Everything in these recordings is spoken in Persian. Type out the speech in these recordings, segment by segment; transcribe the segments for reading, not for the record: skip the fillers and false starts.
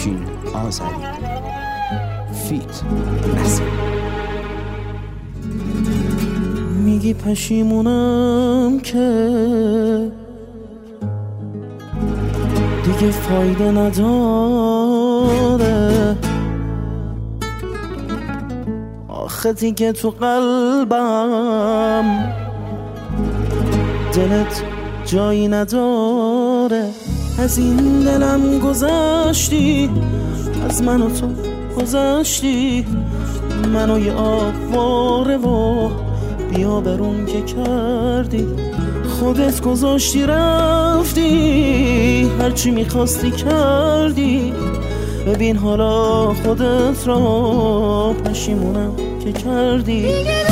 افشین آذری فیت نسیم. میگی پشیمونم که دیگه فایده نداره، آخه دیگه تو قلبم دلت جایی نداره. از این دلم گذشتی، از من و تو گذشتی، منو یه آواره و بیا برون که کردی. خودت گذاشتی رفتی، هرچی میخواستی کردی. ببین حالا خودت را پشیمونم که کردی.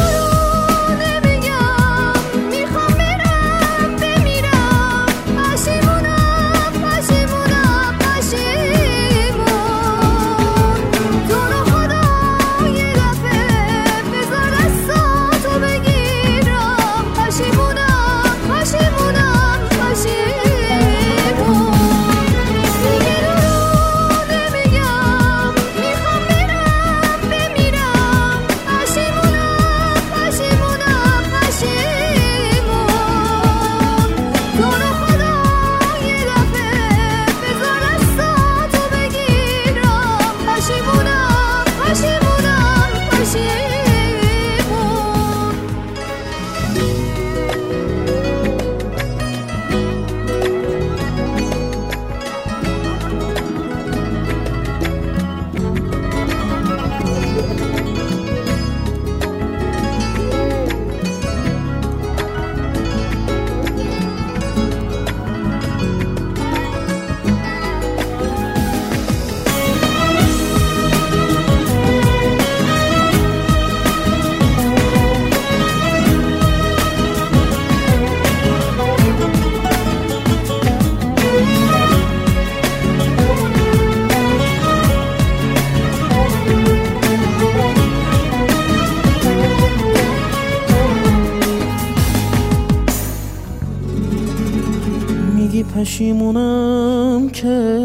میگی پشیمونم که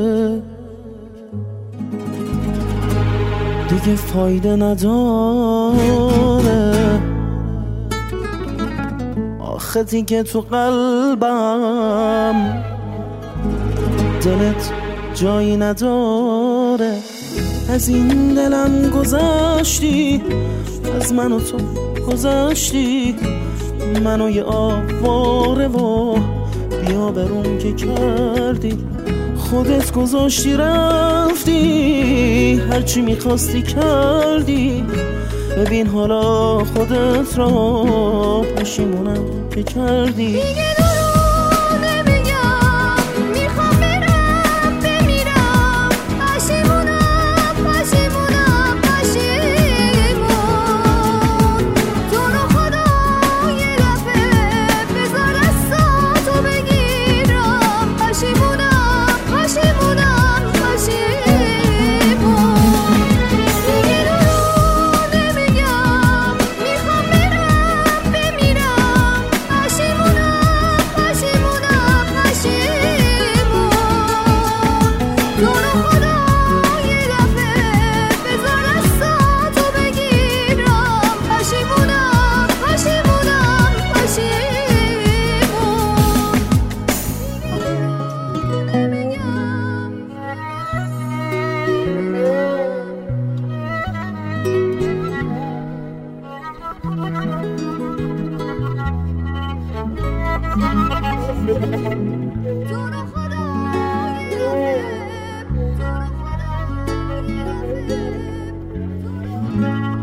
دیگه فایده نداره، آخه دیگه تو قلبم دلت جایی نداره. از این دلم گذشتی، از من و تو گذشتی، منو یه آواره و بیا برون که کردی. خودت گذاشتی رفتی، هرچی میخواستی کردی. ببین حالا خودت را پشیمونم که کردی. خدا